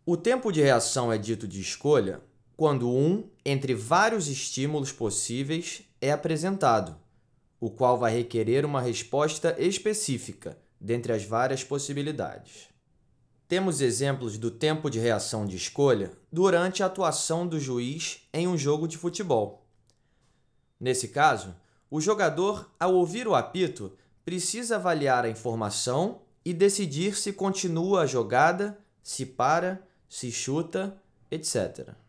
O tempo de reação é dito de escolha quando um entre vários estímulos possíveis é apresentado, o qual vai requerer uma resposta específica dentre as várias possibilidades. Temos exemplos do tempo de reação de escolha durante a atuação do juiz em um jogo de futebol. Nesse caso, o jogador, ao ouvir o apito, precisa avaliar a informação e decidir se continua a jogada, se para, se chuta, etc.